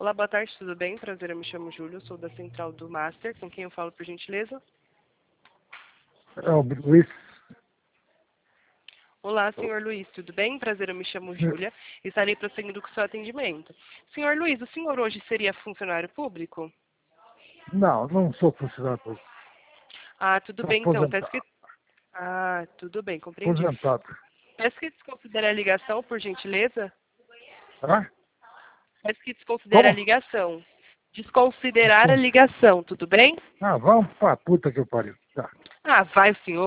Olá, boa tarde, tudo bem? Prazer, eu me chamo Júlio, sou da Central do Master. Com quem eu falo, por gentileza? É o Luiz. Olá, senhor Luiz, tudo bem? Prazer, eu me chamo Júlia. Estarei prosseguindo com o seu atendimento. Senhor Luiz, o senhor hoje seria funcionário público? Não, não sou funcionário público. Ah, tudo Sou bem então. aposentado. Tudo bem, compreendi. Aposentado. Peço que desconsidere a ligação, por gentileza. Hã? Peço que desconsidere a Como? ligação. Desconsiderar a Desculpa. ligação, tudo bem? Ah, vamos pra puta que eu pariu. Tá. Ah, vai o senhor.